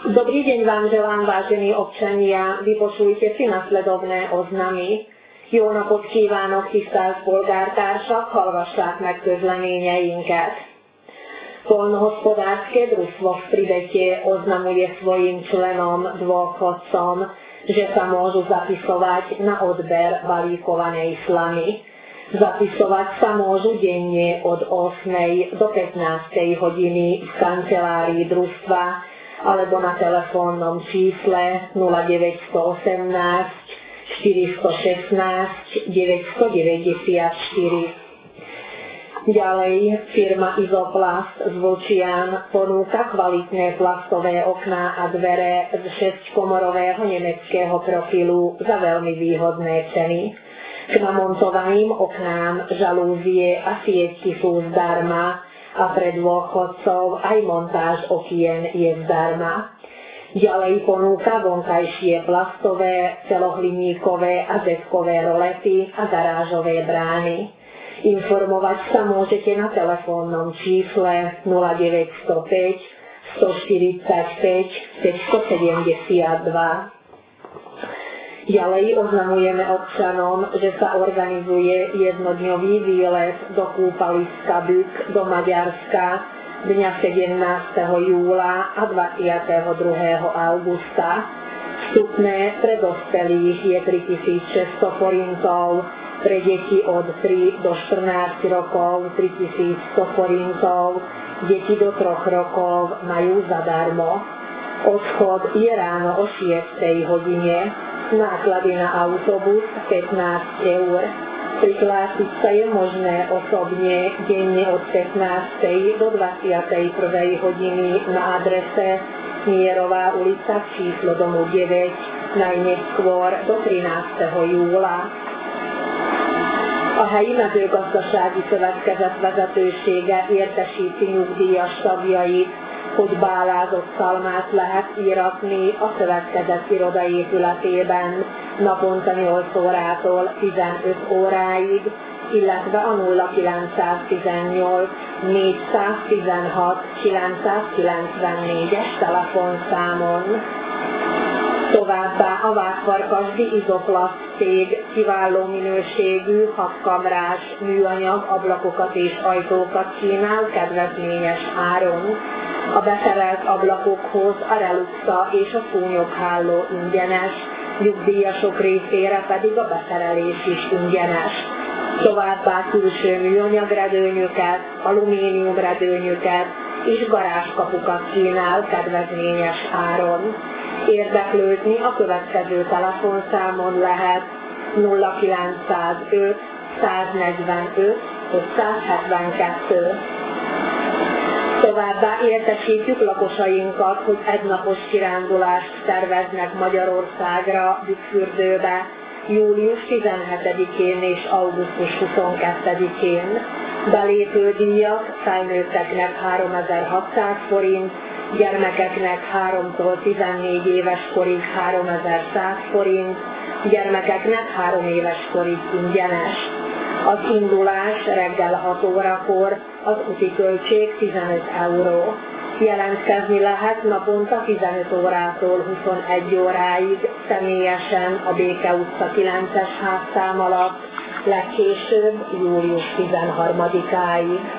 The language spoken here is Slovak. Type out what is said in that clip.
Dobrý deň vám želám, vážení občania, vypočujte si nasledovné oznamy. Jó napot kívánok, tisztelt polgártársak, hallgassák meg közleményeinket. Polnohospodárske družstvo v Pribete oznamuje svojim členom dôchodcom, že sa môžu zapisovať na odber balíkovanej slamy. Zapisovať sa môžu denne od 8. do 15. hodiny v kancelárii družstva alebo na telefónnom čísle 0918 416 994. Ďalej, firma Izoplast z Vlčian ponúka kvalitné plastové okná a dvere z 6-komorového nemeckého profilu za veľmi výhodné ceny. K namontovaným oknám žalúzie a sietky sú zdarma a pre dôchodcov aj montáž okien je zdarma. Ďalej ponúka vonkajšie plastové, celohliníkové a zetkové rolety a garážové brány. Informovať sa môžete na telefónnom čísle 0905 145 572. Ďalej oznamujeme občanom, že sa organizuje jednodňový výlet do kúpaliska Bük do Maďarska dňa 17. júla a 22. augusta. Vstupné pre dospelých je 3600 forintov, pre deti od 3 do 14 rokov 3100 forintov, deti do 3 rokov majú zadarmo. Odchod je ráno o 6. hodine. Náklady na autobus 15 eur. Prihlásiť sa je možné osobne denne od 15. do 21. hodiny na adrese Mierová ulica číslo domu 9, najneskôr do 13. júla. A helyi mezőgazdasági szövetkezet vezetősége értesíti nyugdíjas tagjait, hogy bálázott szalmát lehet íratni a szövetkezet irodaépületében naponta 8 órától 15 óráig, illetve a 0918 416 994-es telefonszámon. Továbbá a Vágfarkasdi Izoplast cég kiváló minőségű, 6 kamrás műanyag ablakokat és ajtókat kínál kedvezményes áron. A beszerelt ablakokhoz a reluxa és a szúnyogháló ingyenes, nyugdíjasok részére pedig a beszerelés is ingyenes. Továbbá külső műanyagredőnyöket, alumíniumredőnyöket és garázskapukat kínál kedvezményes áron. Érdeklődni a következő telefonszámon lehet 0905 145 572. Továbbá értesítjük lakosainkat, hogy egynapos kirándulást terveznek Magyarországra, Bükkfürdőbe, július 17-én és augusztus 22-én. Belépődíjak felnőtteknek 3600 forint, gyermekeknek 3-tól 14 éves korig 3100 forint, gyermekeknek 3 éves korig ingyenes. Az indulás reggel 6 órakor, az úti költség 15 euró. Jelentkezni lehet naponta 15 órától 21 óráig, személyesen a Béke utca 9-es házszám alatt, legkésőbb július 13-áig.